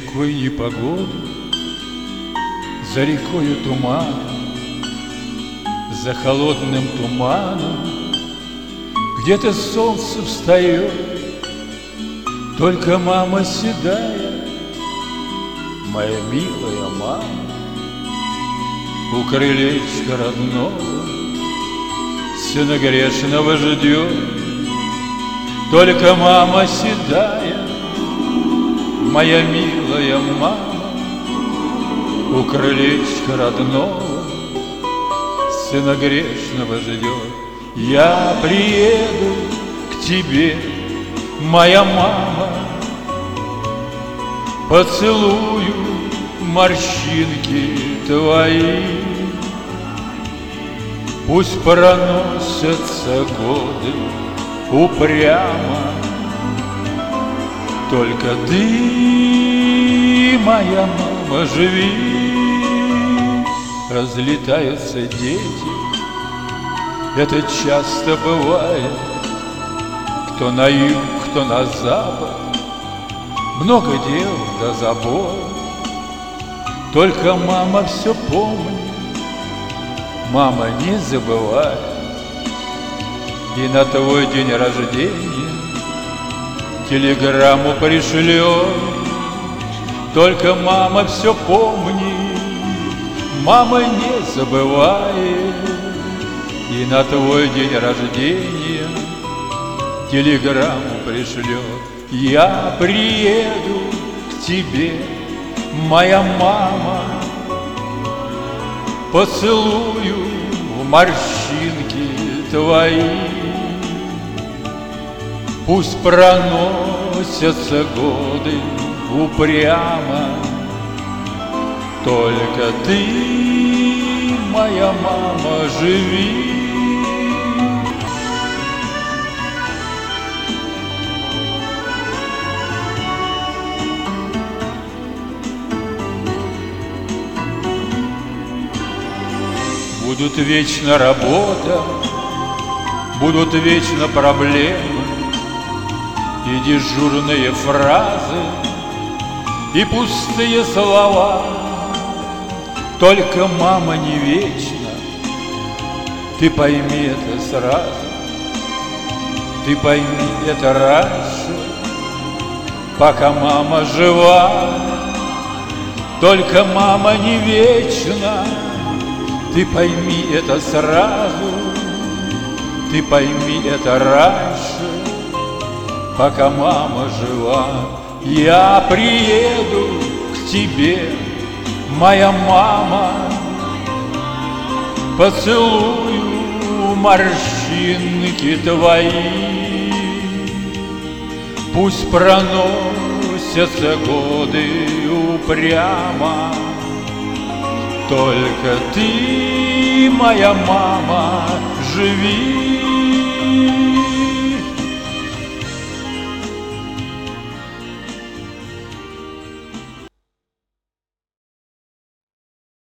рекой непогоду, за рекою туман, за холодным туманом где-то солнце встает. Только мама седая, моя милая мама, у крылечка родного сына грешного ждет. Только мама седая, моя милая мама, у крылечка родного сына грешного ждет. Я приеду к тебе, моя мама, поцелую морщинки твои. Пусть проносятся годы упрямо, только ты, моя мама, живи. Разлетаются дети, это часто бывает, кто на юг, кто на запад, много дел да забот. Только мама все помнит, мама не забывает, и на твой день рождения телеграмму пришлет. Только мама все помнит, мама не забывает, и на твой день рождения телеграмму пришлет. Я приеду к тебе, моя мама, поцелую морщинки твои. Пусть проносятся годы упрямо, только ты, моя мама, живи. Будут вечно работа, будут вечно проблемы и дежурные фразы, и пустые слова. Только мама не вечна, ты пойми это сразу, ты пойми это раньше, пока мама жива. Только мама не вечна, ты пойми это сразу, ты пойми это раньше, пока мама жива. Я приеду к тебе, моя мама, поцелую морщинки твои. Пусть проносятся годы упрямо, только ты, моя мама, живи.